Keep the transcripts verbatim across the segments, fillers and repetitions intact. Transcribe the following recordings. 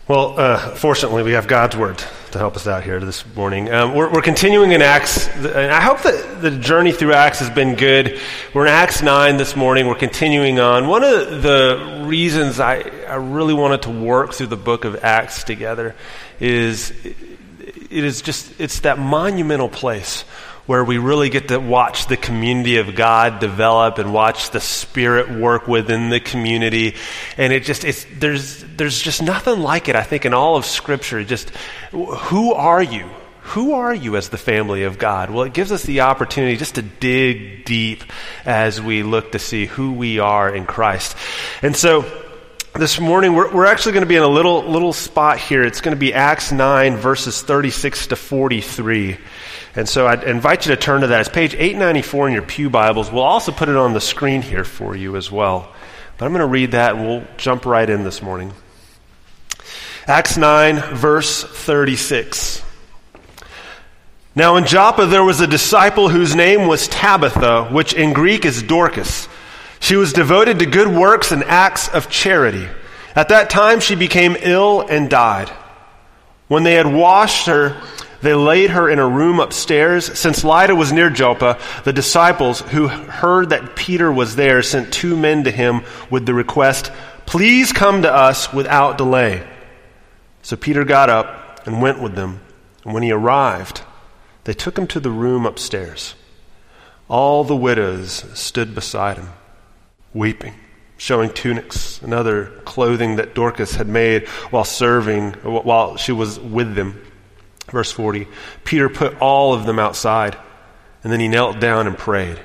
Well, uh, fortunately, we have God's Word to help us out here this morning. Um, we're, we're continuing in Acts, and I hope that the journey through Acts has been good. We're in Acts nine this morning. We're continuing on. One of the reasons I, I really wanted to work through the book of Acts together is it is just, it's that monumental place where we really get to watch the community of God develop and watch the Spirit work within the community. And it just, it's, there's, there's just nothing like it, I think, in all of Scripture. Just, who are you? Who are you as the family of God? Well, it gives us the opportunity just to dig deep as we look to see who we are in Christ. And so, this morning, we're, we're actually going to be in a little, little spot here. It's going to be Acts nine, verses thirty-six to forty-three. And so I'd invite you to turn to that. It's page eight ninety-four in your pew Bibles. We'll also put it on the screen here for you as well. But I'm going to read that and we'll jump right in this morning. Acts nine, verse thirty-six. Now in Joppa there was a disciple whose name was Tabitha, which in Greek is Dorcas. She was devoted to good works and acts of charity. At that time she became ill and died. When they had washed her, they laid her in a room upstairs. Since Lydda was near Joppa, the disciples who heard that Peter was there sent two men to him with the request, "Please come to us without delay." So Peter got up and went with them. And when he arrived, they took him to the room upstairs. All the widows stood beside him, weeping, showing tunics and other clothing that Dorcas had made while serving, while she was with them. Verse forty, Peter put all of them outside, and then he knelt down and prayed.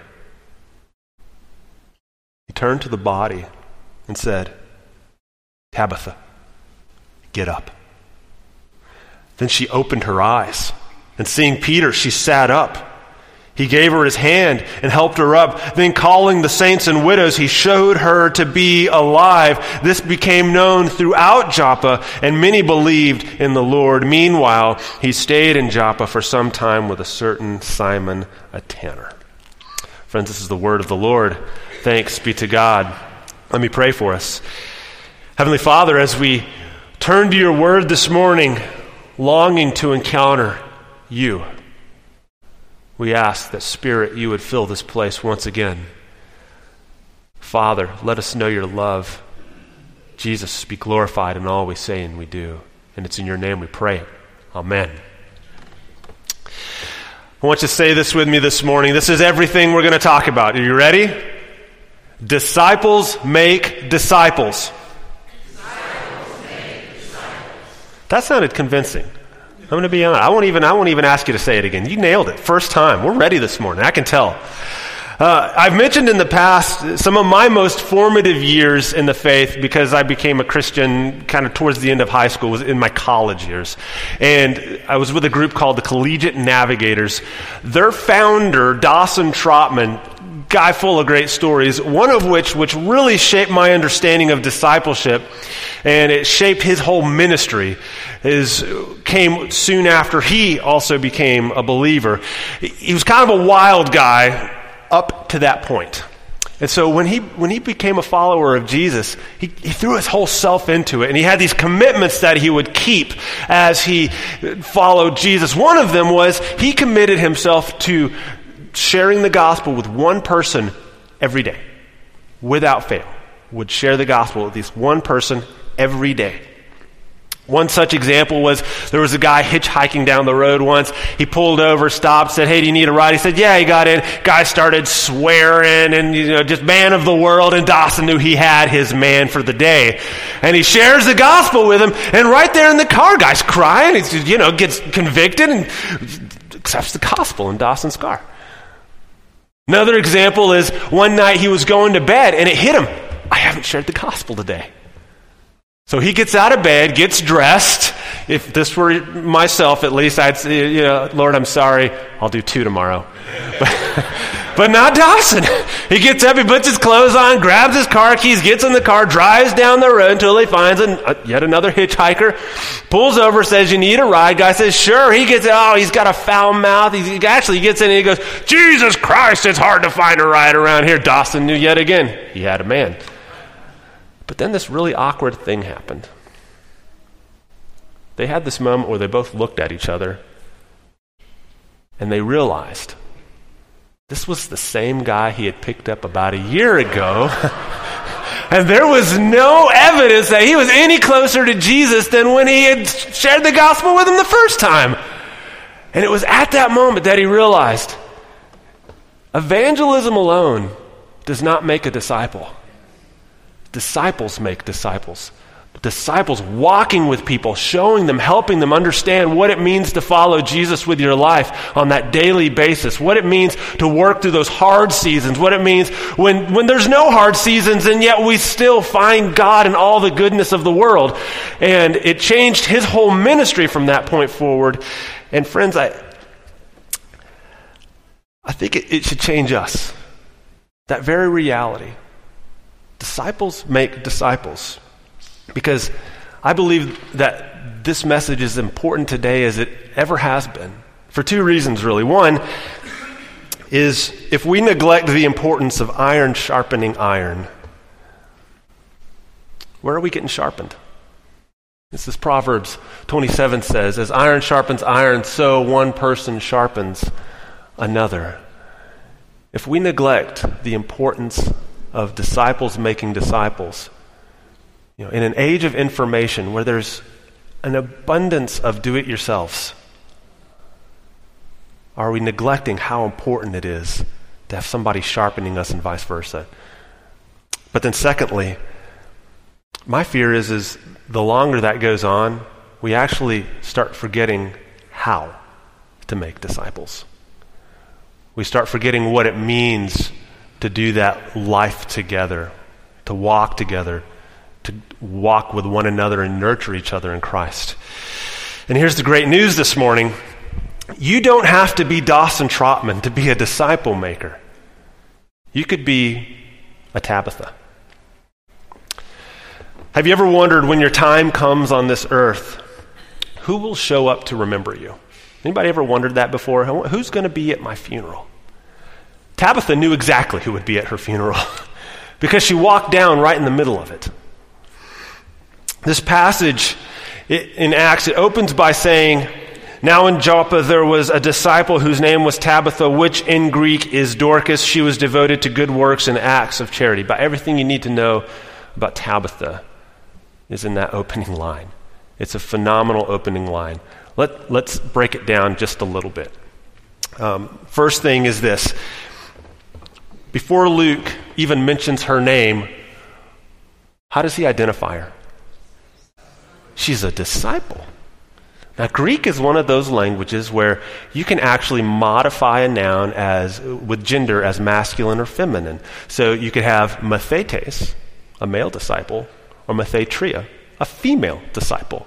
He turned to the body and said, "Tabitha, get up." Then she opened her eyes, and seeing Peter, she sat up. He gave her his hand and helped her up. Then calling the saints and widows, he showed her to be alive. This became known throughout Joppa, and many believed in the Lord. Meanwhile, he stayed in Joppa for some time with a certain Simon, a tanner. Friends, this is the word of the Lord. Thanks be to God. Let me pray for us. Heavenly Father, as we turn to your word this morning, longing to encounter you, we ask that, Spirit, you would fill this place once again. Father, let us know your love. Jesus, be glorified in all we say and we do. And it's in your name we pray. Amen. I want you to say this with me this morning. This is everything we're going to talk about. Are you ready? Disciples make disciples. Disciples make disciples. That sounded convincing. I'm going to be honest. I won't even, I won't even ask you to say it again. You nailed it. First time. We're ready this morning. I can tell. Uh, I've mentioned in the past some of my most formative years in the faith, because I became a Christian kind of towards the end of high school, was in my college years. And I was with a group called the Collegiate Navigators. Their founder, Dawson Trotman, guy full of great stories, one of which which really shaped my understanding of discipleship, and it shaped his whole ministry, is came soon after he also became a believer. He was kind of a wild guy up to that point. And so when he when he became a follower of Jesus, he, he threw his whole self into it, and he had these commitments that he would keep as he followed Jesus. One of them was he committed himself to sharing the gospel with one person every day, without fail. Would share the gospel with at least one person every day. One such example was, there was a guy hitchhiking down the road once. He pulled over, stopped, said, "Hey, do you need a ride?" He said, "Yeah." He got in. Guy started swearing and, you know, just man of the world, and Dawson knew he had his man for the day. And he shares the gospel with him, and right there in the car, guy's crying. He's, you know, gets convicted and accepts the gospel in Dawson's car. Another example is, one night he was going to bed, and it hit him. I haven't shared the gospel today. So he gets out of bed, gets dressed. If this were myself, at least, I'd say, you know, "Lord, I'm sorry. I'll do two tomorrow." But, but not Dawson. He gets up, he puts his clothes on, grabs his car keys, gets in the car, drives down the road until he finds an, uh, yet another hitchhiker, pulls over, says, "You need a ride?" Guy says, "Sure." He gets, oh, he's got a foul mouth. He, he actually gets in and he goes, "Jesus Christ, it's hard to find a ride around here." Dawson knew yet again he had a man. But then this really awkward thing happened. they had this moment where they both looked at each other and they realized this was the same guy he had picked up about a year ago. And there was no evidence that he was any closer to Jesus than when he had shared the gospel with him the first time. And it was at that moment that he realized evangelism alone does not make a disciple. Disciples make disciples. Disciples walking with people, showing them, helping them understand what it means to follow Jesus with your life on that daily basis, what it means to work through those hard seasons, what it means when, when there's no hard seasons and yet we still find God in all the goodness of the world. And it changed his whole ministry from that point forward. And friends, I, I think it, it should change us. That very reality. Disciples make disciples. Because I believe that this message is important today as it ever has been. For two reasons, really. One is if we neglect the importance of iron sharpening iron, where are we getting sharpened? This is Proverbs twenty-seven says, as iron sharpens iron, so one person sharpens another. If we neglect the importance of disciples making disciples, you know, in an age of information where there's an abundance of do-it-yourselves, are we neglecting how important it is to have somebody sharpening us and vice versa? But then secondly, my fear is, is the longer that goes on, we actually start forgetting how to make disciples. We start forgetting what it means to do that life together, to walk together, to walk with one another and nurture each other in Christ. And here's the great news this morning. You don't have to be Dawson Trotman to be a disciple maker. You could be a Tabitha. Have you ever wondered when your time comes on this earth, who will show up to remember you? Anybody ever wondered that before? Who's going to be at my funeral? Tabitha knew exactly who would be at her funeral because she walked down right in the middle of it. This passage in Acts, it opens by saying, now in Joppa there was a disciple whose name was Tabitha, which in Greek is Dorcas. She was devoted to good works and acts of charity. But everything you need to know about Tabitha is in that opening line. It's a phenomenal opening line. Let, let's break it down just a little bit. Um, first thing is this. Before Luke even mentions her name, how does he identify her? She's a disciple. Now, Greek is one of those languages where you can actually modify a noun as with gender as masculine or feminine. So you could have mathetes, a male disciple, or mathetria, a female disciple.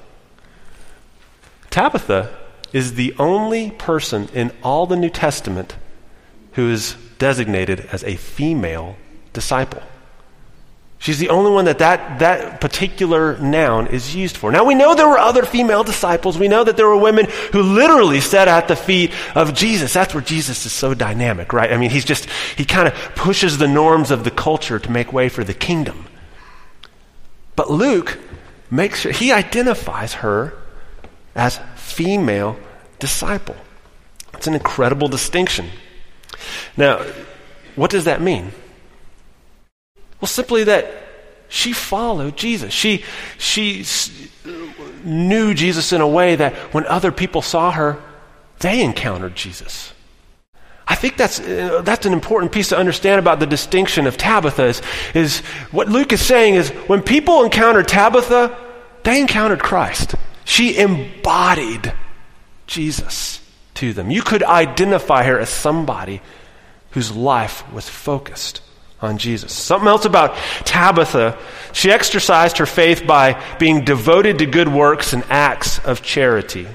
Tabitha is the only person in all the New Testament who is designated as a female disciple. She's the only one that, that that particular noun is used for. Now, we know there were other female disciples. We know that there were women who literally sat at the feet of Jesus. That's where Jesus is so dynamic, right? I mean, he's just, he kind of pushes the norms of the culture to make way for the kingdom. But Luke makes sure, he identifies her as female disciple. It's an incredible distinction. Now, what does that mean? Well, simply that she followed Jesus. She she knew Jesus in a way that when other people saw her, they encountered Jesus. I think that's uh, that's an important piece to understand about the distinction of Tabitha is, is what Luke is saying is when people encountered Tabitha, they encountered Christ. She embodied Jesus to them. You could identify her as somebody whose life was focused on Jesus. Something else about Tabitha, she exercised her faith by being devoted to good works and acts of charity.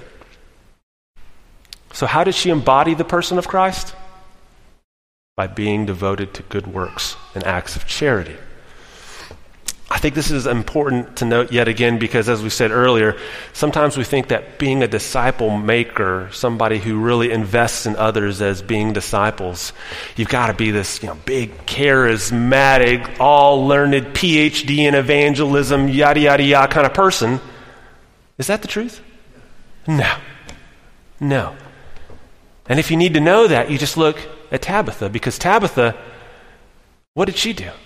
So how did she embody the person of Christ? By being devoted to good works and acts of charity. I think this is important to note yet again because, as we said earlier, sometimes we think that being a disciple maker, somebody who really invests in others as being disciples, you've got to be this, you know, big, charismatic, all-learned P H D in evangelism, yada, yada, yada kind of person. Is that the truth? No. No. And if you need to know that, you just look at Tabitha, because Tabitha, what did she do?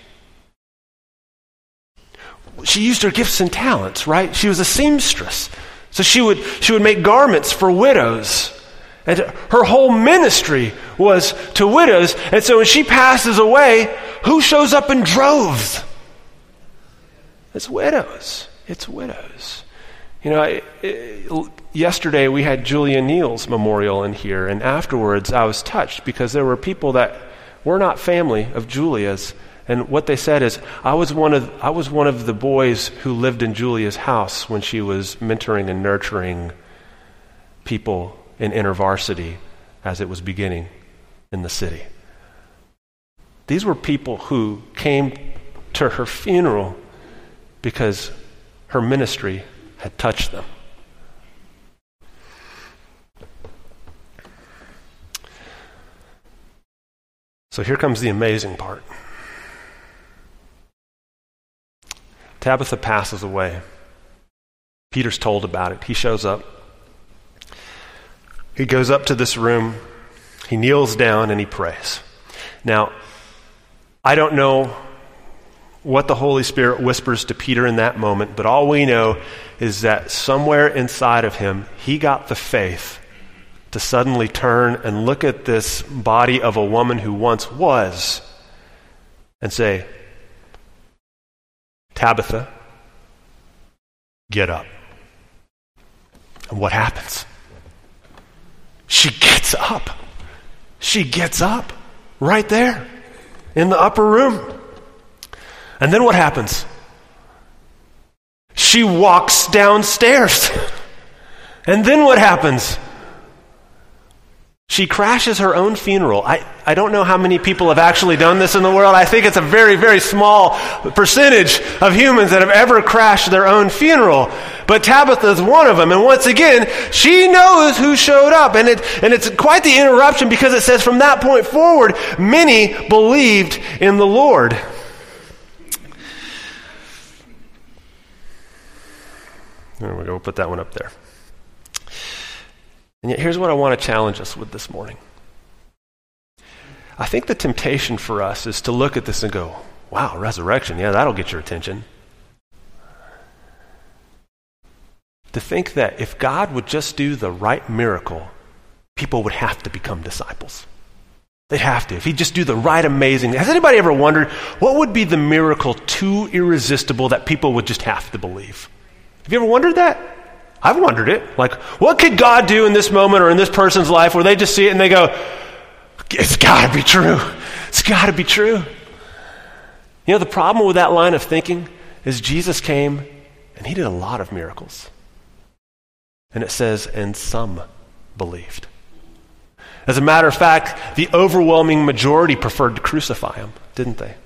She used her gifts and talents, right? She was a seamstress. So she would she would make garments for widows. And her whole ministry was to widows. And so when she passes away, who shows up in droves? It's widows. It's widows. You know, it, it, yesterday we had Julia Neal's memorial in here, and afterwards I was touched because there were people that were not family of Julia's, and what they said is, I was one of I was one of the boys who lived in Julia's house when she was mentoring and nurturing people in InterVarsity as it was beginning in the city. These were people who came to her funeral because her ministry had touched them. So here comes the amazing part. Tabitha passes away. Peter's told about it. He shows up. He goes up to this room. He kneels down and he prays. Now, I don't know what the Holy Spirit whispers to Peter in that moment, but all we know is that somewhere inside of him, he got the faith to suddenly turn and look at this body of a woman who once was and say, Tabitha, get up. And what happens? She gets up. She gets up right there in the upper room. And then what happens? She walks downstairs. And then what happens? She crashes her own funeral. I, I don't know how many people have actually done this in the world. I think it's a very, very small percentage of humans that have ever crashed their own funeral. But Tabitha is one of them. And once again, she knows who showed up. And, it, and it's quite the interruption because it says from that point forward, many believed in the Lord. There we go. We'll put that one up there. And yet here's what I want to challenge us with this morning. I think the temptation for us is to look at this and go, wow, resurrection, yeah, that'll get your attention. To think that if God would just do the right miracle, people would have to become disciples. They'd have to. If he'd just do the right amazing thing. Has anybody ever wondered what would be the miracle too irresistible that people would just have to believe? Have you ever wondered that? I've wondered it. Like, what could God do in this moment or in this person's life where they just see it and they go, it's got to be true. It's got to be true. You know, the problem with that line of thinking is Jesus came and he did a lot of miracles. And it says, and some believed. As a matter of fact, the overwhelming majority preferred to crucify him, didn't they?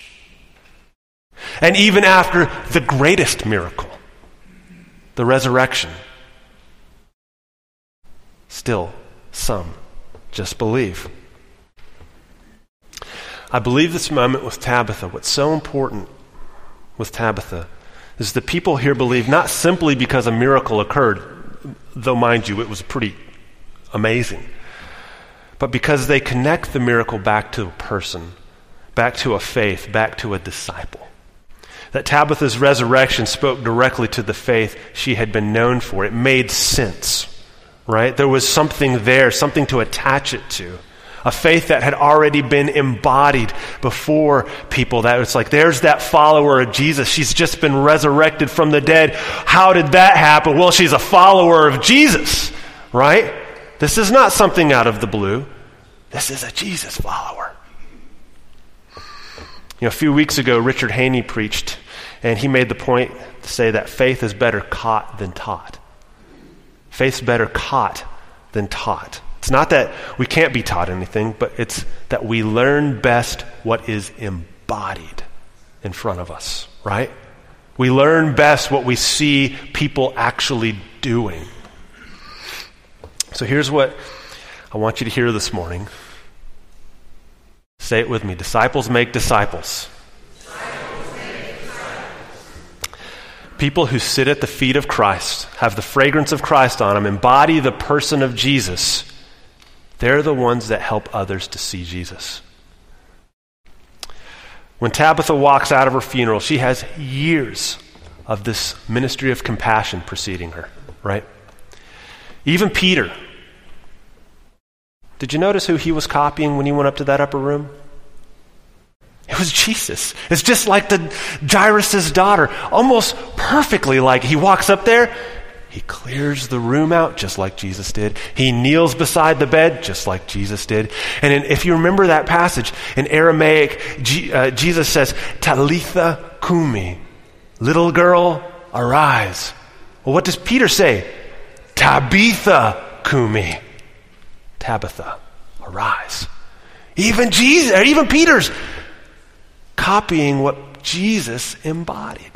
And even after the greatest miracle, the resurrection, still some just believe. I believe this moment with Tabitha, what's so important with Tabitha is the people here believe not simply because a miracle occurred, though mind you, it was pretty amazing, but because they connect the miracle back to a person, back to a faith, back to a disciple. That Tabitha's resurrection spoke directly to the faith she had been known for. It made sense, right? There was something there, something to attach it to. A faith that had already been embodied before people. That it's like, there's that follower of Jesus. She's just been resurrected from the dead. How did that happen? Well, she's a follower of Jesus, right? This is not something out of the blue. This is a Jesus follower. You know, a few weeks ago, Richard Haney preached, and he made the point to say that faith is better caught than taught. Faith's better caught than taught. It's not that we can't be taught anything, but it's that we learn best what is embodied in front of us, right? We learn best what we see people actually doing. So here's what I want you to hear this morning. Say it with me. Disciples make disciples. Disciples make disciples. People who sit at the feet of Christ, have the fragrance of Christ on them, embody the person of Jesus, they're the ones that help others to see Jesus. When Tabitha walks out of her funeral, she has years of this ministry of compassion preceding her, right? Even Peter. Did you notice who he was copying when he went up to that upper room? It was Jesus. It's just like the Jairus' daughter, almost perfectly like he walks up there, he clears the room out just like Jesus did. He kneels beside the bed just like Jesus did. And in, if you remember that passage, in Aramaic, G, uh, Jesus says, Talitha kumi, little girl, arise. Well, what does Peter say? Tabitha kumi, Tabitha, arise. Even Jesus, or even Peter's copying what Jesus embodied.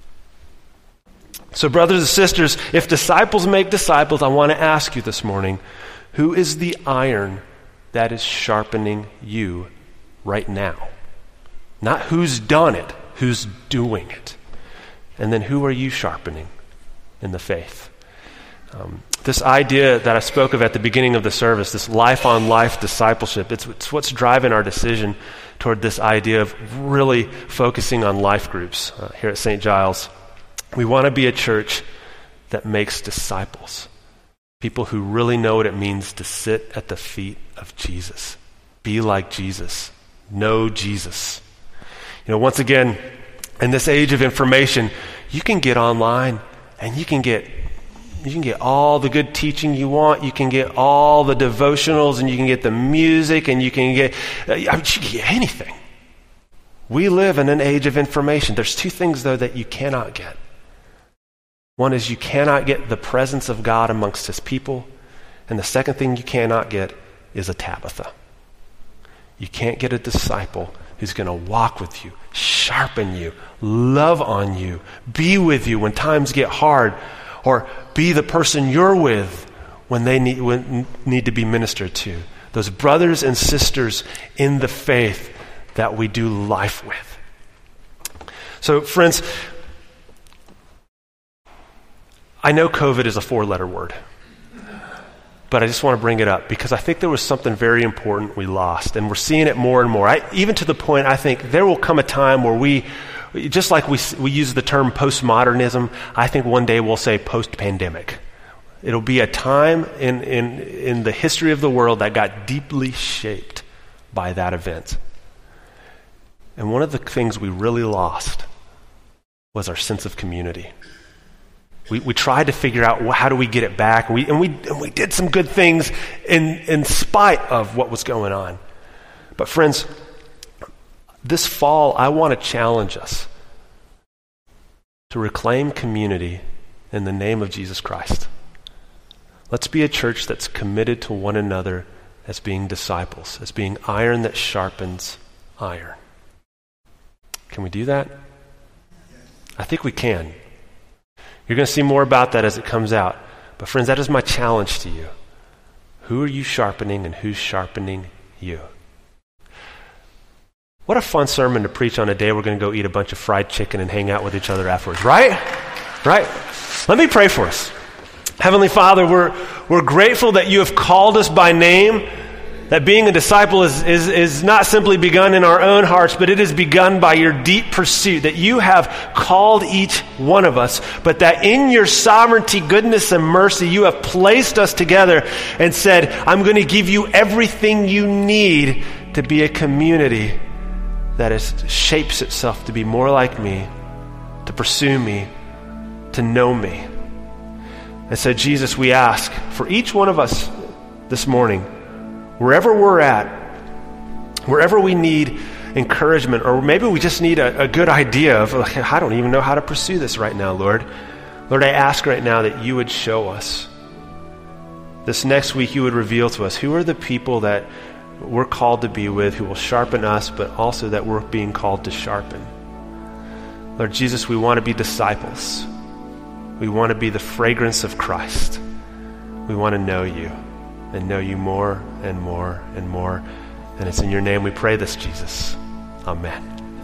So brothers and sisters, if disciples make disciples, I want to ask you this morning, who is the iron that is sharpening you right now? Not who's done it, who's doing it. And then who are you sharpening in the faith? Um, this idea that I spoke of at the beginning of the service, this life-on-life discipleship, it's, it's what's driving our decision toward this idea of really focusing on life groups uh, here at Saint Giles. We want to be a church that makes disciples, people who really know what it means to sit at the feet of Jesus, be like Jesus, know Jesus. You know, once again, in this age of information, you can get online and you can get You can get all the good teaching you want. You can get all the devotionals, and you can get the music, and you can get, uh, I mean, you can get anything. We live in an age of information. There's two things, though, that you cannot get. One is you cannot get the presence of God amongst his people. And the second thing you cannot get is a Tabitha. You can't get a disciple who's going to walk with you, sharpen you, love on you, be with you when times get hard, or be the person you're with when they need, when, need to be ministered to. Those brothers and sisters in the faith that we do life with. So, friends, I know COVID is a four-letter word, but I just want to bring it up because I think there was something very important we lost, and we're seeing it more and more. I, even to the point, I think there will come a time where we, just like we we use the term postmodernism, I think one day we'll say post-pandemic. It'll be a time in, in, in the history of the world that got deeply shaped by that event. And one of the things we really lost was our sense of community. We we tried to figure out, well, how do we get it back? And we and we and we did some good things in in spite of what was going on. But friends, this fall, I want to challenge us to reclaim community in the name of Jesus Christ. Let's be a church that's committed to one another as being disciples, as being iron that sharpens iron. Can we do that? I think we can. You're going to see more about that as it comes out. But friends, that is my challenge to you. Who are you sharpening and who's sharpening you? What a fun sermon to preach on a day we're going to go eat a bunch of fried chicken and hang out with each other afterwards, right? Right? Let me pray for us. Heavenly Father, we're we're grateful that you have called us by name, that being a disciple is, is, is not simply begun in our own hearts, but it is begun by your deep pursuit, that you have called each one of us, but that in your sovereignty, goodness, and mercy, you have placed us together and said, I'm going to give you everything you need to be a community that is, shapes itself to be more like me, to pursue me, to know me. And so, Jesus, we ask for each one of us this morning, wherever we're at, wherever we need encouragement, or maybe we just need a, a good idea of, like, I don't even know how to pursue this right now, Lord. Lord, I ask right now that you would show us. This next week, you would reveal to us who are the people that we're called to be with, who will sharpen us, but also that we're being called to sharpen. Lord Jesus, we want to be disciples. We want to be the fragrance of Christ. We want to know you and know you more and more and more. And it's in your name we pray this, Jesus. Amen.